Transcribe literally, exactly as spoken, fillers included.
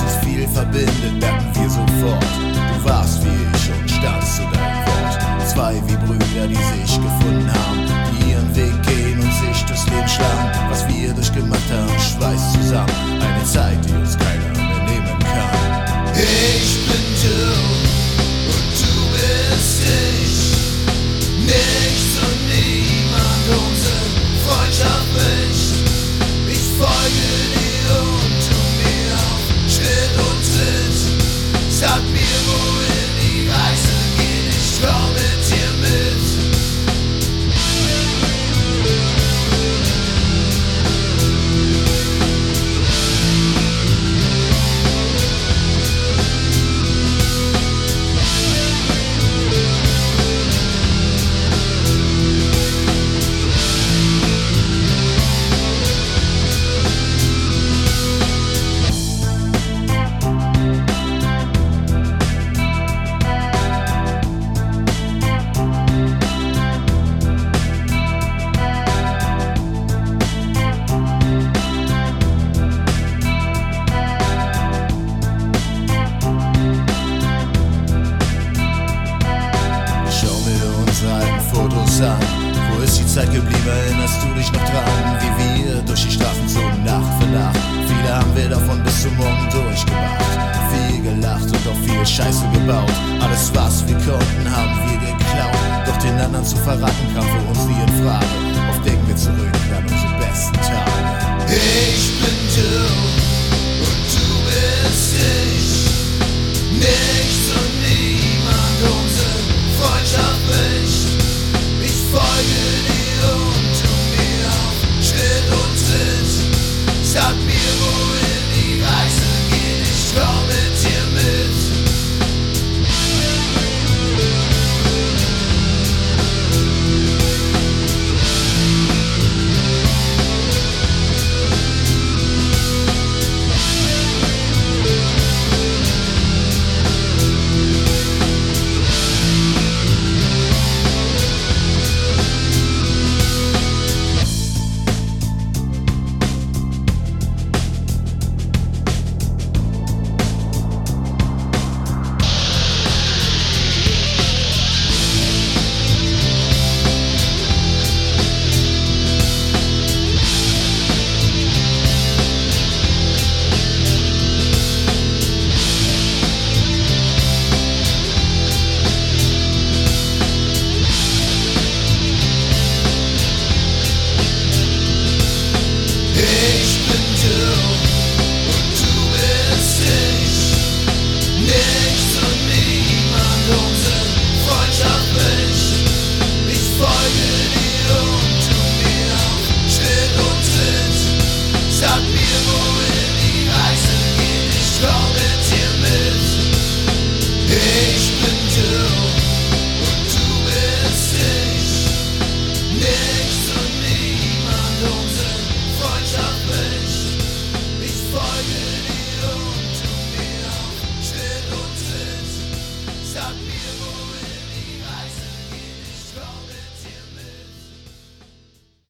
zu viel verbindet, merken wir sofort. Du warst wie ich und standst zu deinem Wort. Zwei wie Brüder, die sich gefunden haben, die ihren Weg gehen und sich durchs Leben schlagen. Was wir durchgemacht haben, schweißt zusammen. Eine Zeit, die uns keiner mehr nehmen kann. Ich bin du und du bist ich. Nichts und niemand, unsere Freundschaft bricht. Ich folge dir und du mir auf Schritt und Tritt. Sag mir, wohin die Reise geht, ich komm mit dir mit. An. Wo ist die Zeit geblieben? Erinnerst du dich noch dran, wie wir durch die Straßen zogen, Nacht für Nacht? Viele haben wir davon bis zum Morgen durchgemacht. Viel gelacht und auch viel Scheiße gebaut. Alles was wir konnten, haben wir geklaut. Doch den anderen zu verraten kam für uns nie in Frage. Oft denken wir zurück an unsere besten Tage. Ich bin du und du bist ich. Nichts und